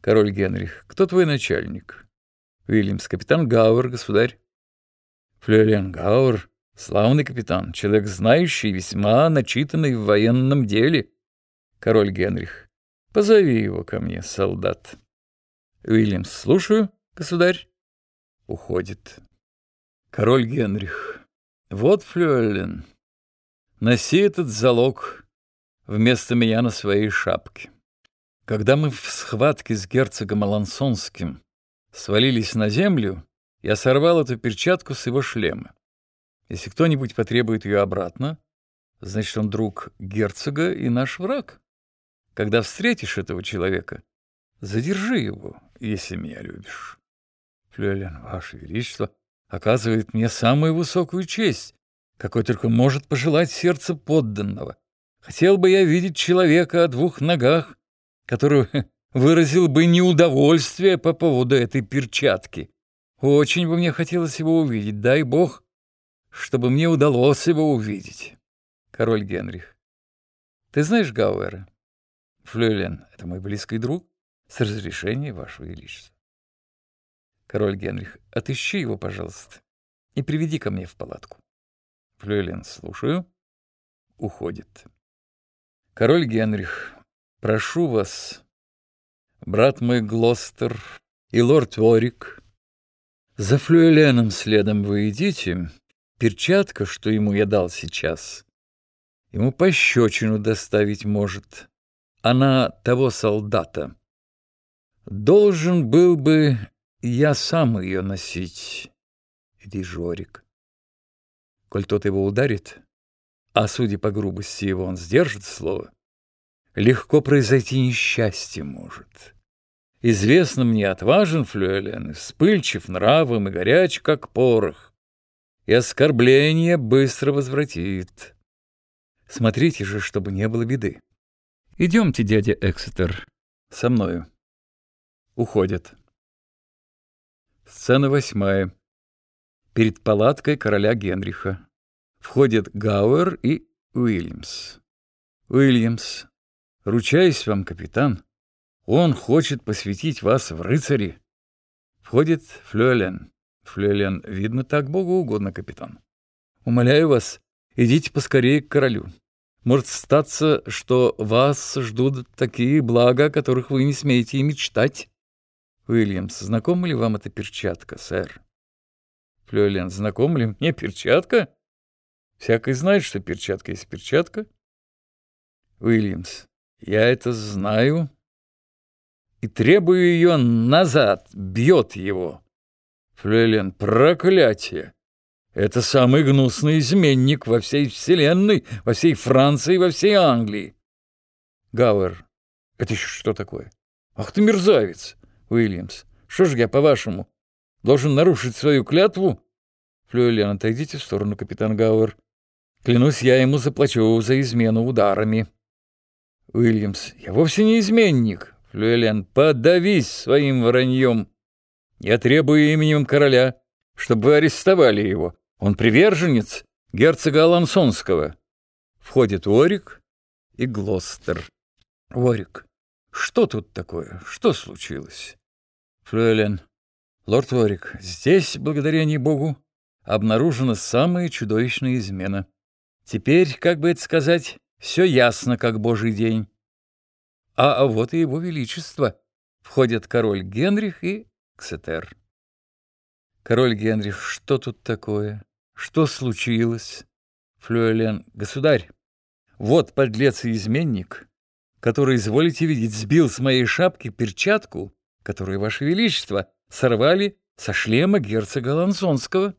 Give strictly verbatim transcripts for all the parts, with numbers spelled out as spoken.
Король Генрих. Кто твой начальник? Уильямс. Капитан Гауэр, государь. Флюэлен. Гауэр. Славный капитан, человек знающий, весьма начитанный в военном деле. Король Генрих. Позови его ко мне, солдат. Уильямс. Слушаю, государь. Уходит. Король Генрих. Вот, Флюэлен, носи этот залог вместо меня на своей шапке. Когда мы в схватке с герцогом Алансонским свалились на землю, я сорвал эту перчатку с его шлема. Если кто-нибудь потребует ее обратно, значит, он друг герцога и наш враг. Когда встретишь этого человека, задержи его, если меня любишь. Флюэлен. Ваше Величество оказывает мне самую высокую честь, какой только может пожелать сердце подданного. Хотел бы я видеть человека о двух ногах, который выразил бы неудовольствие по поводу этой перчатки. Очень бы мне хотелось его увидеть, дай бог, чтобы мне удалось его увидеть. Король Генрих. Ты знаешь Гауэра? Флюэлен. Это мой близкий друг, с разрешения Вашего Величества. Король Генрих. Отыщи его, пожалуйста, и приведи ко мне в палатку. Флюэлен. Слушаю. Уходит. Король Генрих. Прошу вас, брат мой Глостер и лорд Уорик, за Флюэленом следом вы идите. Перчатка, что ему я дал сейчас, ему пощечину доставить может. Она того солдата. Должен был бы я сам ее носить. Иди, Жорик. Коль тот его ударит, а судя по грубости его, он сдержит слово, легко произойти несчастье может. Известно мне, отважен Флюэлен, вспыльчив нравом и горяч, как порох, и оскорбление быстро возвратит. Смотрите же, чтобы не было беды. Идемте, дядя Эксетер, со мною. Уходят. Сцена восьмая. Перед палаткой короля Генриха. Входят Гауэр и Уильямс. Уильямс. Ручаюсь вам, капитан, он хочет посвятить вас в рыцари. Входит Флюэлен. Флюэлен. Видно, так Богу угодно, капитан. Умоляю вас, идите поскорее к королю. Может статься, что вас ждут такие блага, о которых вы не смеете и мечтать. Уильямс. Знакома ли вам эта перчатка, сэр? Флюэлен. Знакома ли мне перчатка? Всякий знает, что перчатка есть перчатка. Уильямс. Я это знаю и требую ее назад, бьет его. Флюэлен. Проклятие! Это самый гнусный изменник во всей вселенной, во всей Франции, во всей Англии. Гауэр. Это еще что такое? Ах ты мерзавец! Уильямс. Что ж я, по-вашему, должен нарушить свою клятву? Флюэлен. Отойдите в сторону, капитан Гауэр. Клянусь, я ему заплачу за измену ударами. Уильямс. Я вовсе не изменник. Флюэлен. Подавись своим враньем. Я требую именем короля, чтобы вы арестовали его. Он приверженец герцога Алансонского. Входит Уорик и Глостер. Уорик. Что тут такое? Что случилось? Флюэлен. Лорд Уорик, здесь, благодарение Богу, обнаружена самая чудовищная измена. Теперь, как бы это сказать, все ясно, как божий день. А, а вот и его величество. Входят король Генрих и Эксетер. Король Генрих, что тут такое? Что случилось? Флюэлен. Государь, вот подлец и изменник, который, изволите видеть, сбил с моей шапки перчатку, которую, ваше величество, сорвали со шлема герцога Алансонского.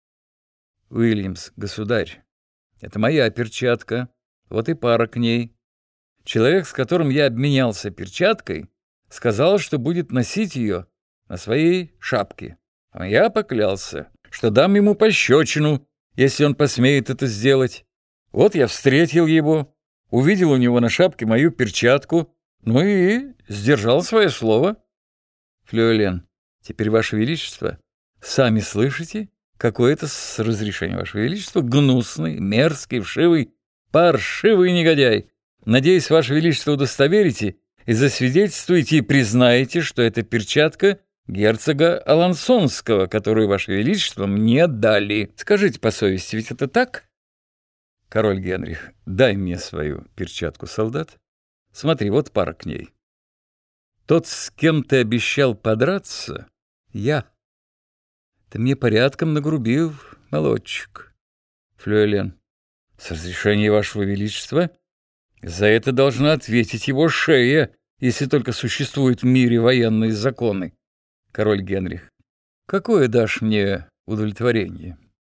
Уильямс. Государь, это моя перчатка, вот и пара к ней. Человек, с которым я обменялся перчаткой, сказал, что будет носить ее на своей шапке. А я поклялся, что дам ему пощечину, если он посмеет это сделать. Вот я встретил его, увидел у него на шапке мою перчатку, ну и сдержал свое слово. Флюэлен. Теперь, ваше величество, сами слышите, какой это, с разрешения вашего величества, гнусный, мерзкий, вшивый, паршивый негодяй. Надеюсь, ваше величество удостоверите, и засвидетельствуете и признаете, что это перчатка герцога Алансонского, которую Ваше Величество мне дали. Скажите по совести, ведь это так? Король Генрих: дай мне свою перчатку, солдат. Смотри, вот пара к ней. Тот, с кем ты обещал подраться, я. Ты мне порядком нагрубил, молодчик. Флюэлен: с разрешения Вашего Величества, за это должна ответить его шея, если только существуют в мире военные законы. Король Генрих: какое дашь мне удовлетворение?